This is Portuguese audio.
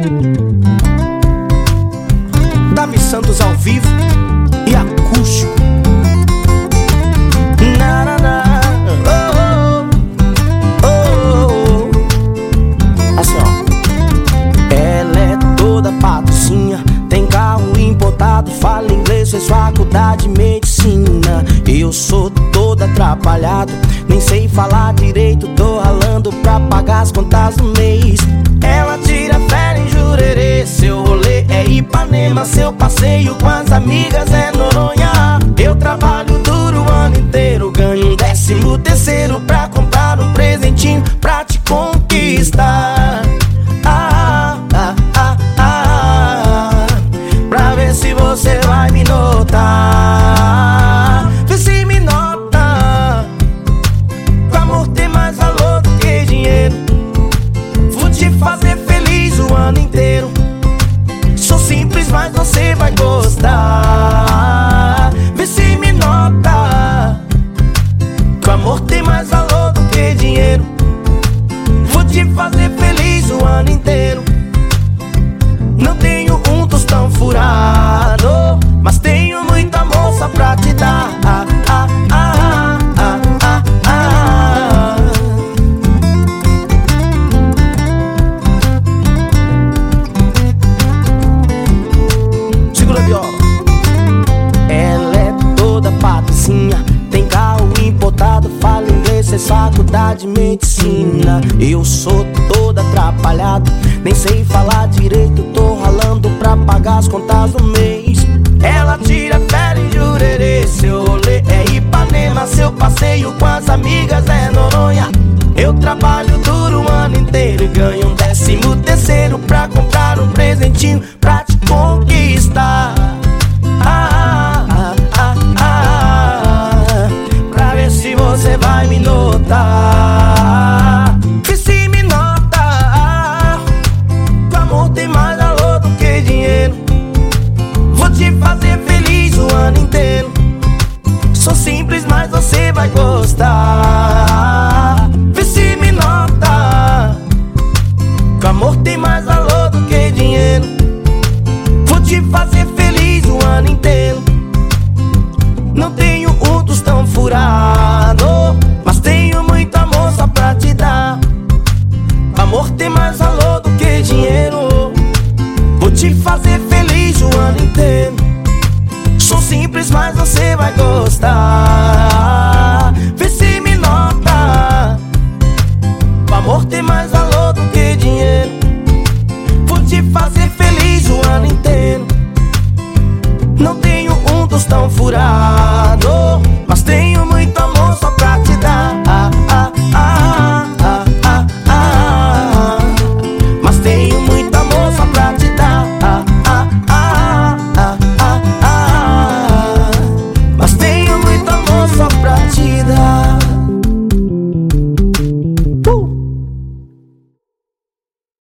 Davi Santos ao vivo e acústico. Na, na, na. Assim, ó. Ela é toda patricinha, tem carro importado, fala inglês, fez faculdade de medicina. Eu sou todo atrapalhado, nem sei falar direito, tô ralando pra pagar as contas do mês. Ela tira férias em Jurerê, seu rolê é Ipanema, seu passeio com as amigas é Noronha. Eu trabalho duro o ano inteiro, ganho um 13º pra comprar um presentinho pra te conquistar. Pra ver se você vai me notar. Vê se me nota. O amor tem mais valor do que dinheiro. Vou te fazer feliz o ano inteiro. Sou simples, mas você vai gostar. Vê se me nota. O amor tem mais valor do que dinheiro. Vou te fazer feliz o ano inteiro. Não tenho um tostão furado, mas tenho muita moça pra te dar. Segura a viola. Ela é toda patricinha, tem carro importado, fala inglês, fez faculdade de medicina. Eu sou todo atrapalhado, nem sei falar direito, tô ralando pra pagar as contas do mês. Ela tira férias em Jurerê, seu rolê é Ipanema, seu passeio com as amigas é Noronha. Eu trabalho duro o ano inteiro e ganho um 13º pra comprar um presentinho pra te conquistar. Pra ver se você vai me notar. E se me nota, o amor tem mais valor do que dinheiro. Vou te fazer feliz o ano inteiro. Sou simples, mas você vai gostar. Vê se me nota. O amor tem mais valor do que dinheiro. Vou te fazer feliz o ano inteiro. Não tenho um tostão furado, mas tenho muita moça pra te dar. Amor tem mais valor do que dinheiro. Vou te fazer feliz o ano inteiro. Sou simples, mas você vai gostar. Vê se me nota. O amor tem mais valor do que dinheiro. Vou te fazer feliz o ano inteiro. Não tenho um tostão furado,